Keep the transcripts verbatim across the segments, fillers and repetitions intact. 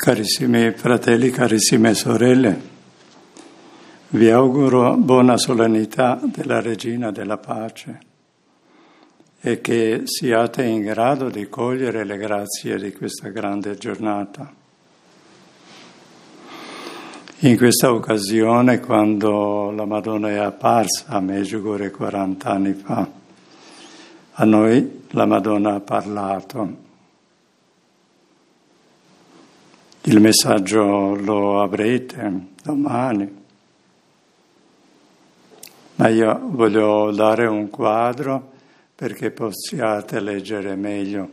Carissimi fratelli, carissime sorelle, vi auguro buona solennità della Regina della Pace e che siate in grado di cogliere le grazie di questa grande giornata. In questa occasione, quando la Madonna è apparsa a Medjugorje quaranta anni fa, a noi la Madonna ha parlato. Il messaggio lo avrete domani, ma io voglio dare un quadro perché possiate leggere meglio.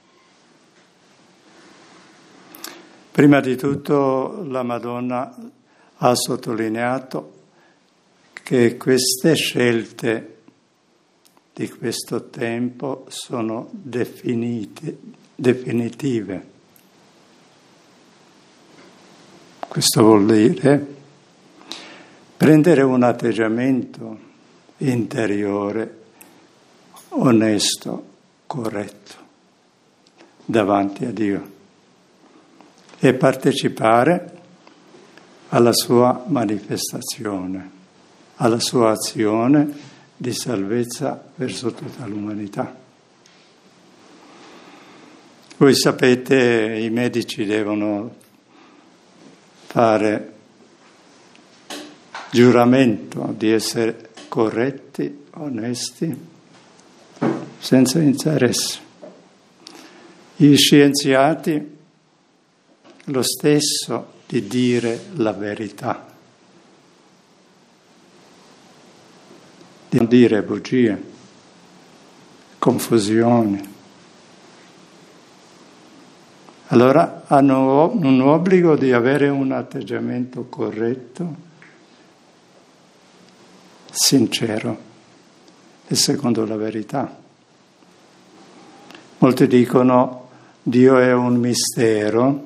Prima di tutto la Madonna ha sottolineato che queste scelte di questo tempo sono definite, definitive. Questo vuol dire prendere un atteggiamento interiore, onesto, corretto, davanti a Dio e partecipare alla sua manifestazione, alla sua azione di salvezza verso tutta l'umanità. Voi sapete, i medici devono fare giuramento di essere corretti, onesti, senza interesse. Gli scienziati lo stesso di dire la verità, di non dire bugie, confusioni. Allora hanno un obbligo di avere un atteggiamento corretto, sincero e secondo la verità. Molti dicono Dio è un mistero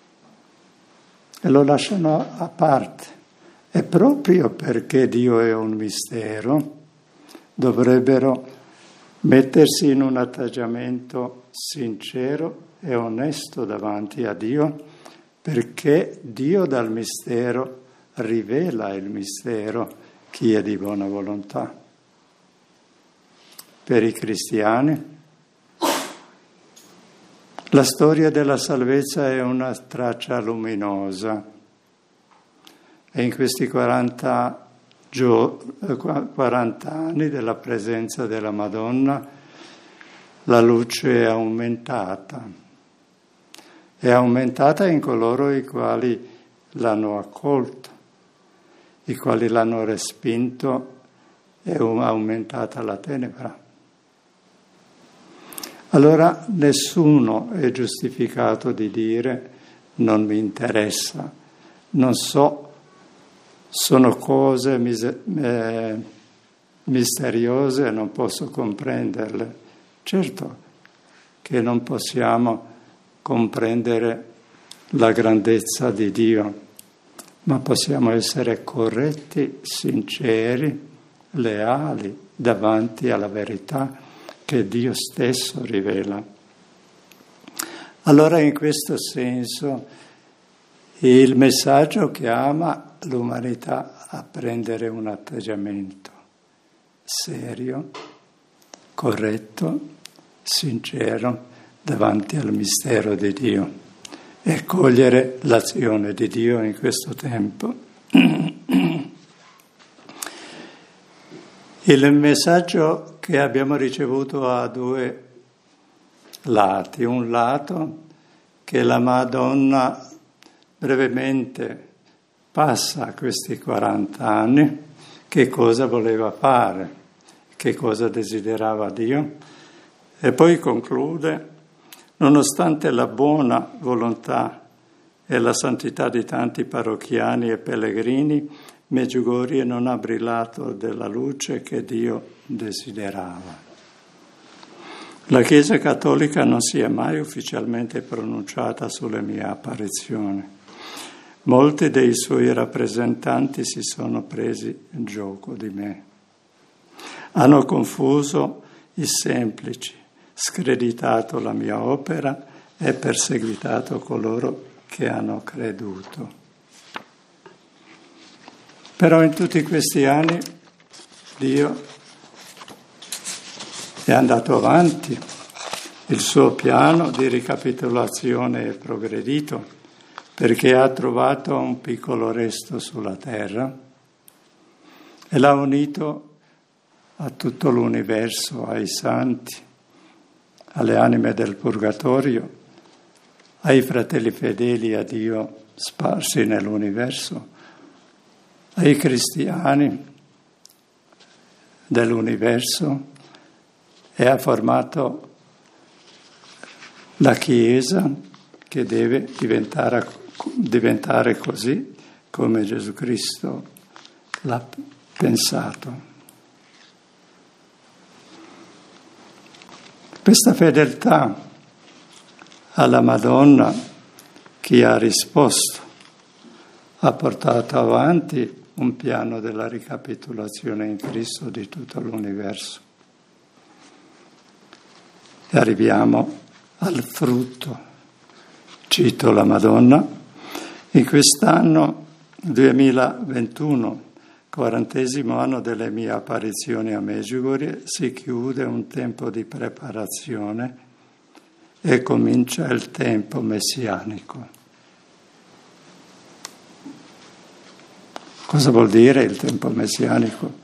e lo lasciano a parte. E proprio perché Dio è un mistero dovrebbero mettersi in un atteggiamento sincero e onesto davanti a Dio, perché Dio dal mistero rivela il mistero chi è di buona volontà. Per i cristiani la storia della salvezza è una traccia luminosa e in questi quaranta, gio- quaranta anni della presenza della Madonna la luce è aumentata. È aumentata in coloro i quali l'hanno accolto, i quali l'hanno respinto, è aumentata la tenebra. Allora nessuno è giustificato di dire non mi interessa, non so, sono cose mise- eh, misteriose e non posso comprenderle. Certo che non possiamo comprendere la grandezza di Dio, ma possiamo essere corretti, sinceri, leali davanti alla verità che Dio stesso rivela. Allora in questo senso il messaggio chiama l'umanità a prendere un atteggiamento serio, corretto, sincero davanti al mistero di Dio e cogliere l'azione di Dio in questo tempo. Il messaggio che abbiamo ricevuto ha due lati. Un lato che la Madonna brevemente passa questi quaranta anni, che cosa voleva fare, che cosa desiderava Dio, e poi conclude: nonostante la buona volontà e la santità di tanti parrocchiani e pellegrini, Medjugorje non ha brillato della luce che Dio desiderava. La Chiesa Cattolica non si è mai ufficialmente pronunciata sulle mie apparizioni. Molti dei suoi rappresentanti si sono presi in gioco di me. Hanno confuso i semplici, screditato la mia opera e perseguitato coloro che hanno creduto. Però in tutti questi anni Dio è andato avanti, il suo piano di ricapitolazione è progredito, perché ha trovato un piccolo resto sulla terra e l'ha unito a tutto l'universo, ai santi, alle anime del purgatorio, ai fratelli fedeli a Dio sparsi nell'universo, ai cristiani dell'universo, e ha formato la Chiesa che deve diventare, diventare così come Gesù Cristo l'ha pensato. Questa fedeltà alla Madonna, che ha risposto, ha portato avanti un piano della ricapitolazione in Cristo di tutto l'universo. E arriviamo al frutto. Cito la Madonna: in quest'anno duemilaventuno, quarantesimo anno delle mie apparizioni a Medjugorje, si chiude un tempo di preparazione e comincia il tempo messianico. Cosa vuol dire il tempo messianico?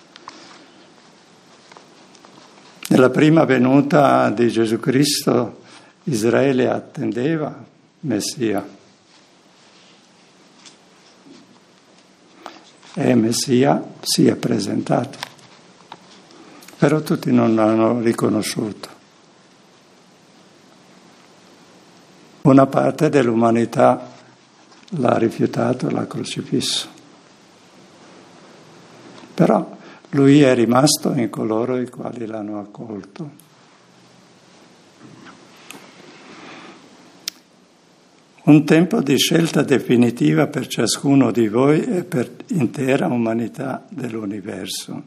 Nella prima venuta di Gesù Cristo Israele attendeva Messia. E Messia si è presentato, però tutti non l'hanno riconosciuto. Una parte dell'umanità l'ha rifiutato, l'ha crocifisso. Però lui è rimasto in coloro i quali l'hanno accolto. Un tempo di scelta definitiva per ciascuno di voi e per l'intera umanità dell'universo.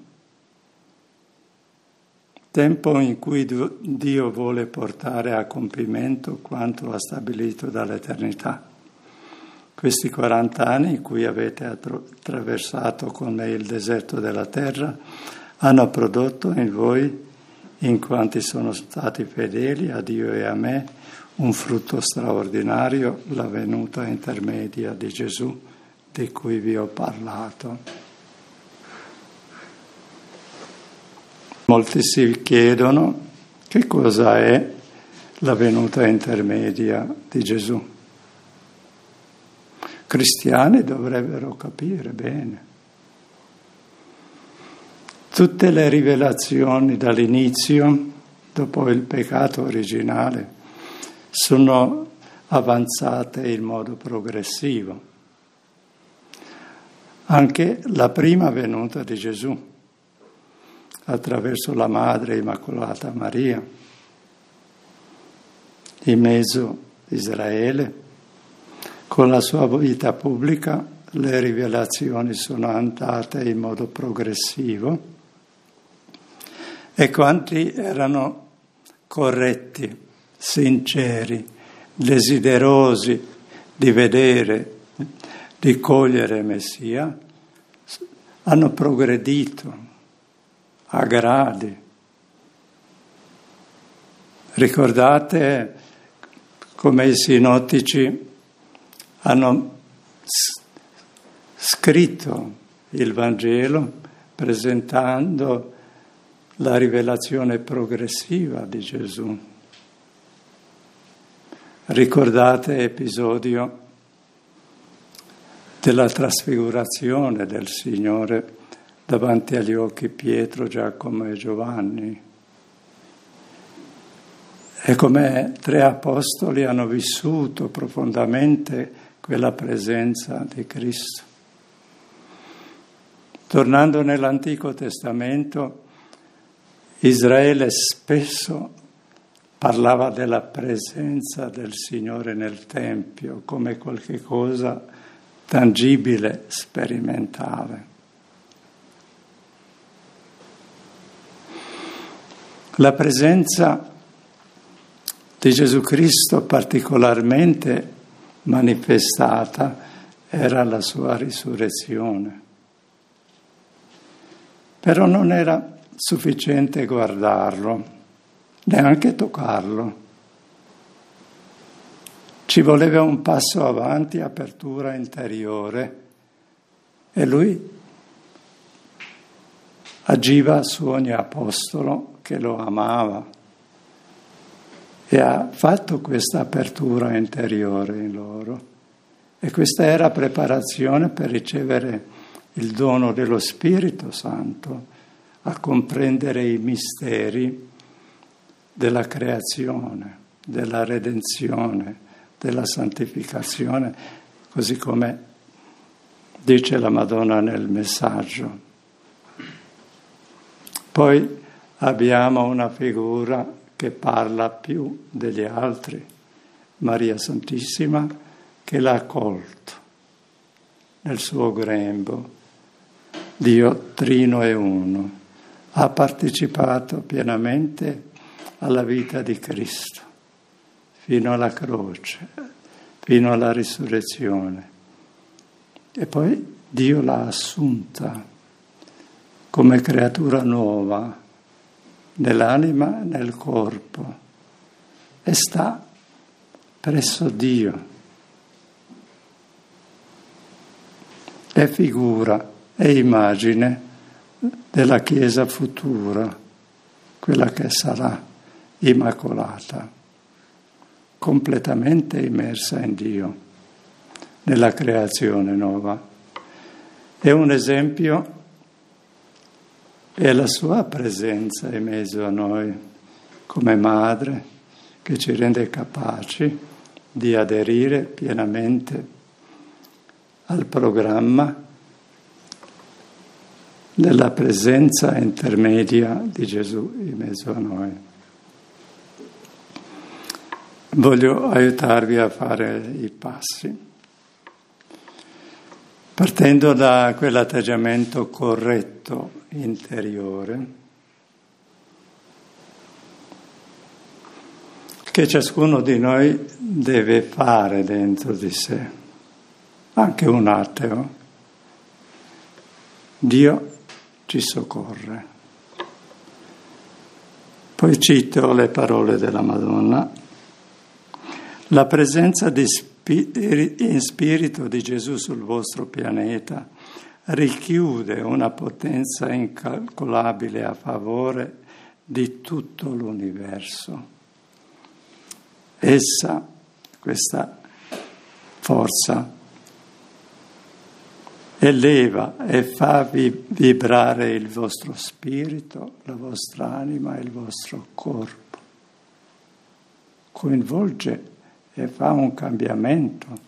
Tempo in cui Dio vuole portare a compimento quanto ha stabilito dall'eternità. Questi quaranta anni in cui avete attraversato con me il deserto della terra hanno prodotto in voi, in quanti sono stati fedeli a Dio e a me, un frutto straordinario, la venuta intermedia di Gesù, di cui vi ho parlato. Molti si chiedono che cosa è la venuta intermedia di Gesù. Cristiani dovrebbero capire bene. Tutte le rivelazioni dall'inizio, dopo il peccato originale, sono avanzate in modo progressivo. Anche la prima venuta di Gesù, attraverso la Madre Immacolata Maria, in mezzo Israele, con la sua vita pubblica, le rivelazioni sono andate in modo progressivo e quanti erano corretti, sinceri, desiderosi di vedere, di cogliere Messia, hanno progredito a gradi. Ricordate come i sinottici hanno scritto il Vangelo presentando la rivelazione progressiva di Gesù. Ricordate l'episodio della trasfigurazione del Signore davanti agli occhi Pietro, Giacomo e Giovanni. E come tre apostoli hanno vissuto profondamente quella presenza di Cristo. Tornando nell'Antico Testamento, Israele spesso parlava della presenza del Signore nel Tempio come qualche cosa tangibile, sperimentale. La presenza di Gesù Cristo particolarmente manifestata era la sua risurrezione. Però non era sufficiente guardarlo, neanche toccarlo. Ci voleva un passo avanti, apertura interiore, e lui agiva su ogni apostolo che lo amava e ha fatto questa apertura interiore in loro. E questa era preparazione per ricevere il dono dello Spirito Santo, a comprendere i misteri della creazione, della redenzione, della santificazione, così come dice la Madonna nel messaggio. Poi abbiamo una figura che parla più degli altri, Maria Santissima, che l'ha accolto nel suo grembo. Dio trino e uno, ha partecipato pienamente alla vita di Cristo, fino alla croce, fino alla risurrezione. E poi Dio l'ha assunta come creatura nuova, nell'anima e nel corpo, e sta presso Dio. È figura, è immagine della Chiesa futura, quella che sarà immacolata, completamente immersa in Dio, nella creazione nuova. È un esempio, è la sua presenza in mezzo a noi, come madre, che ci rende capaci di aderire pienamente al programma della presenza intermedia di Gesù in mezzo a noi. Voglio aiutarvi a fare i passi, partendo da quell'atteggiamento corretto interiore che ciascuno di noi deve fare dentro di sé, anche un ateo. Dio ci soccorre. Poi cito le parole della Madonna. La presenza di spir- in spirito di Gesù sul vostro pianeta richiude una potenza incalcolabile a favore di tutto l'universo. Essa, questa forza, eleva e fa vibrare il vostro spirito, la vostra anima e il vostro corpo. Coinvolge e fa un cambiamento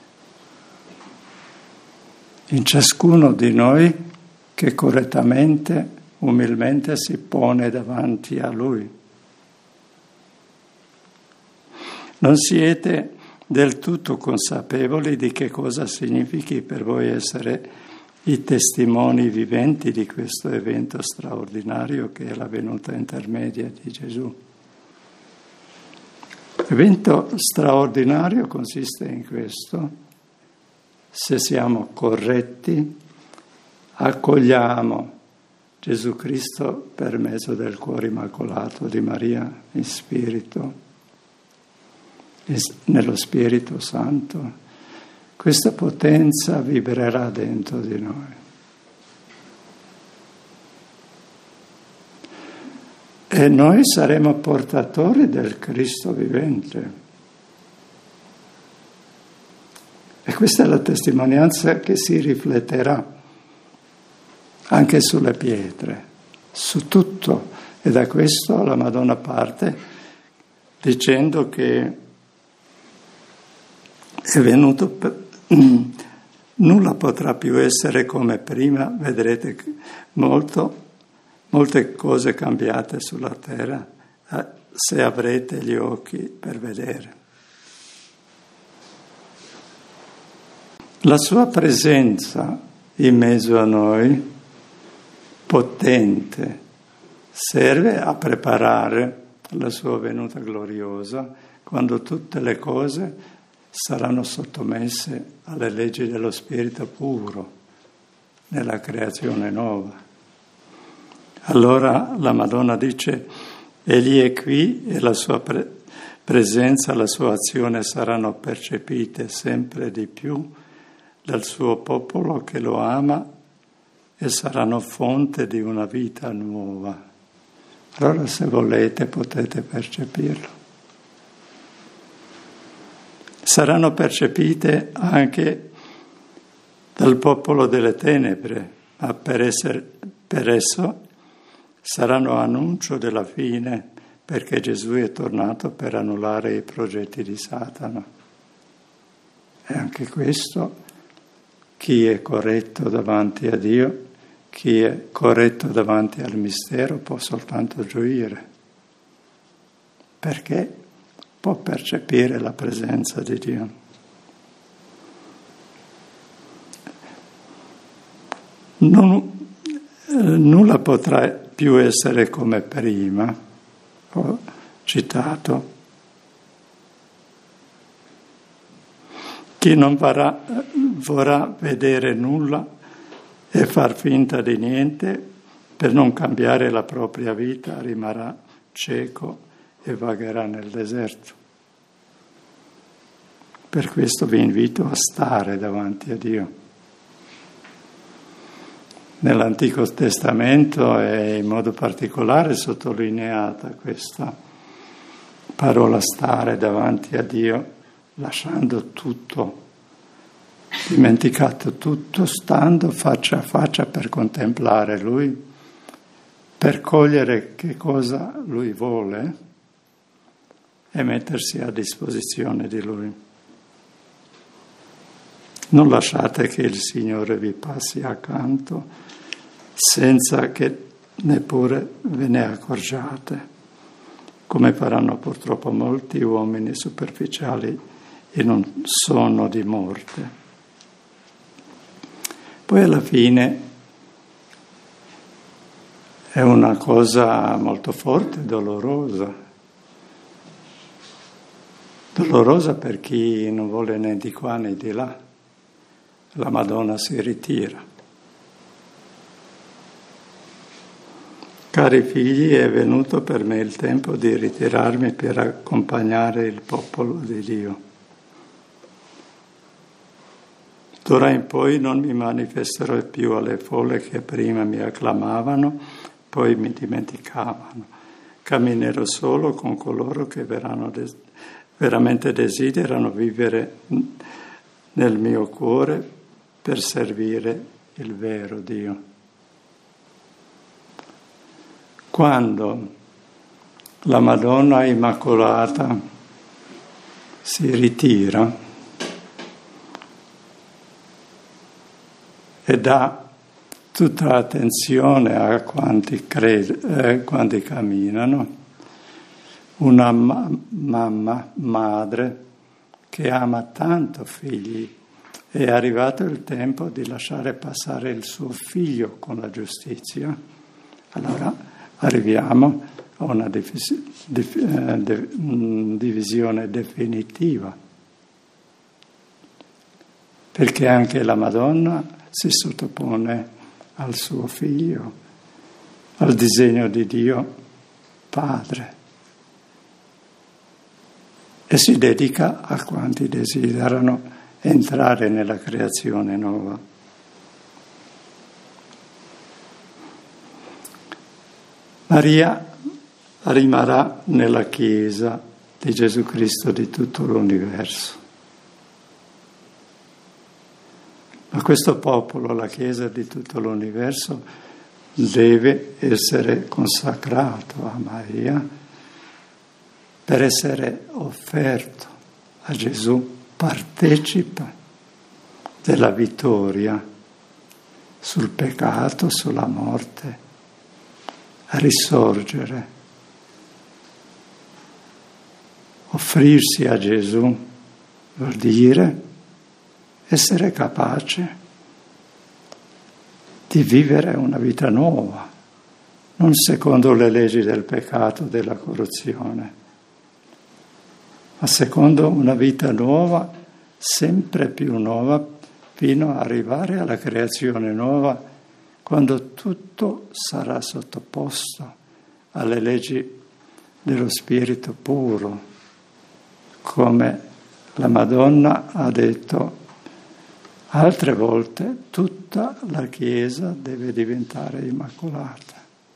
in ciascuno di noi che correttamente, umilmente si pone davanti a Lui. Non siete del tutto consapevoli di che cosa significhi per voi essere i testimoni viventi di questo evento straordinario che è la venuta intermedia di Gesù. L'evento straordinario consiste in questo: se siamo corretti, accogliamo Gesù Cristo per mezzo del cuore immacolato di Maria in spirito, nello Spirito Santo, questa potenza vibrerà dentro di noi. E noi saremo portatori del Cristo vivente. E questa è la testimonianza che si rifletterà anche sulle pietre, su tutto. E da questo la Madonna parte dicendo che è venuto per... nulla potrà più essere come prima, vedrete molto, molte cose cambiate sulla terra se avrete gli occhi per vedere. La sua presenza in mezzo a noi, potente, serve a preparare la sua venuta gloriosa, quando tutte le cose saranno sottomesse alle leggi dello Spirito puro, nella creazione nuova. Allora la Madonna dice: Egli è qui e la sua pre- presenza, la sua azione saranno percepite sempre di più dal suo popolo che lo ama e saranno fonte di una vita nuova. Allora, se volete, potete percepirlo. Saranno percepite anche dal popolo delle tenebre, ma per, essere, per esso saranno annuncio della fine, perché Gesù è tornato per annullare i progetti di Satana. E anche questo, chi è corretto davanti a Dio, chi è corretto davanti al mistero può soltanto gioire, perché può percepire la presenza di Dio. Non, eh, nulla potrà più essere come prima, ho citato. Chi non vorrà, vorrà vedere nulla e far finta di niente per non cambiare la propria vita rimarrà cieco e vagherà nel deserto. Per questo vi invito a stare davanti a Dio. Nell'Antico Testamento è in modo particolare sottolineata questa parola stare davanti a Dio, lasciando tutto, dimenticato tutto, stando faccia a faccia per contemplare Lui, per cogliere che cosa Lui vuole e mettersi a disposizione di Lui. Non lasciate che il Signore vi passi accanto senza che neppure ve ne accorgiate, come faranno purtroppo molti uomini superficiali in un sonno di morte. Poi alla fine è una cosa molto forte, dolorosa. Dolorosa per chi non vuole né di qua né di là. La Madonna si ritira. Cari figli, è venuto per me il tempo di ritirarmi per accompagnare il popolo di Dio. D'ora in poi non mi manifesterò più alle folle che prima mi acclamavano, poi mi dimenticavano. Camminerò solo con coloro che verranno des- veramente desiderano vivere nel mio cuore per servire il vero Dio. Quando la Madonna Immacolata si ritira e dà tutta l'attenzione a quanti, cred- eh, quanti camminano, una ma- mamma, madre, che ama tanto figli, è arrivato il tempo di lasciare passare il suo figlio con la giustizia. Allora arriviamo a una divisi- dif- eh, de- divisione definitiva, perché anche la Madonna si sottopone al suo figlio, al disegno di Dio Padre, e si dedica a quanti desiderano entrare nella creazione nuova. Maria rimarrà nella Chiesa di Gesù Cristo di tutto l'universo. Ma questo popolo, la Chiesa di tutto l'universo, deve essere consacrato a Maria per essere offerto a Gesù, partecipa della vittoria sul peccato, sulla morte, a risorgere. Offrirsi a Gesù vuol dire essere capace di vivere una vita nuova, non secondo le leggi del peccato, della corruzione, ma secondo una vita nuova sempre più nuova, fino ad arrivare alla creazione nuova, quando tutto sarà sottoposto alle leggi dello spirito puro, come la Madonna ha detto altre volte, tutta la Chiesa deve diventare immacolata.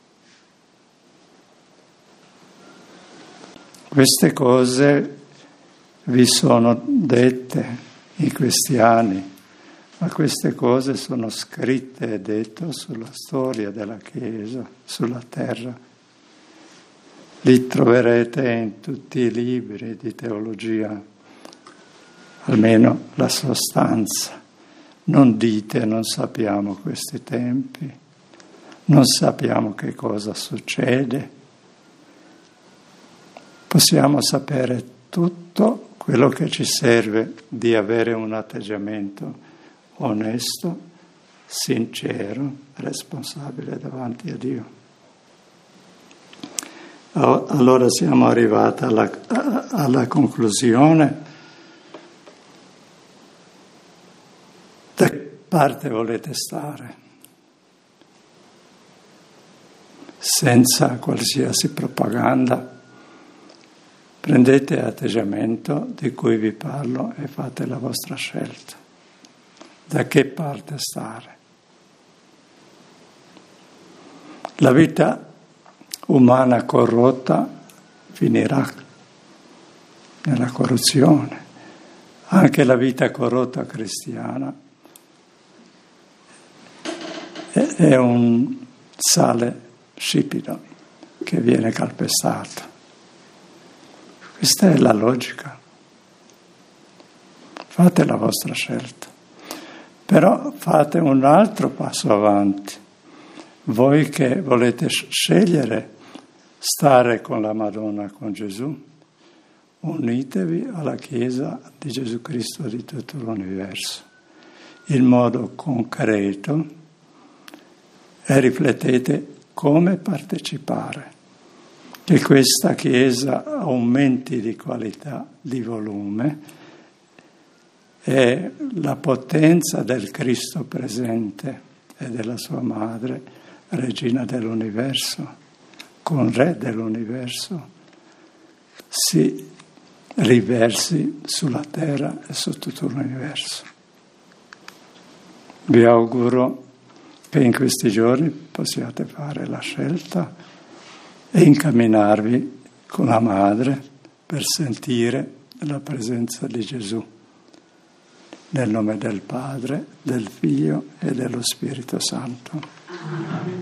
Queste cose vi sono dette in questi anni, ma queste cose sono scritte e dette sulla storia della Chiesa, sulla terra. Li troverete in tutti i libri di teologia, almeno la sostanza. Non dite, non sappiamo questi tempi, non sappiamo che cosa succede. Possiamo sapere tutto quello che ci serve di avere un atteggiamento onesto, sincero, responsabile davanti a Dio. Allora siamo arrivati alla, alla conclusione. Da che parte volete stare? Senza qualsiasi propaganda. Prendete atteggiamento di cui vi parlo e fate la vostra scelta. Da che parte stare? La vita umana corrotta finirà nella corruzione. Anche la vita corrotta cristiana è un sale scipido che viene calpestato. Questa è la logica. Fate la vostra scelta. Però fate un altro passo avanti. Voi che volete scegliere stare con la Madonna, con Gesù, unitevi alla Chiesa di Gesù Cristo di tutto l'universo, in modo concreto, e riflettete come partecipare, che questa Chiesa aumenti di qualità, di volume, e la potenza del Cristo presente e della sua Madre, Regina dell'universo, con Re dell'universo, si riversi sulla terra e su tutto l'universo. Vi auguro che in questi giorni possiate fare la scelta e incamminarvi con la Madre per sentire la presenza di Gesù. Nel nome del Padre, del Figlio e dello Spirito Santo. Amen.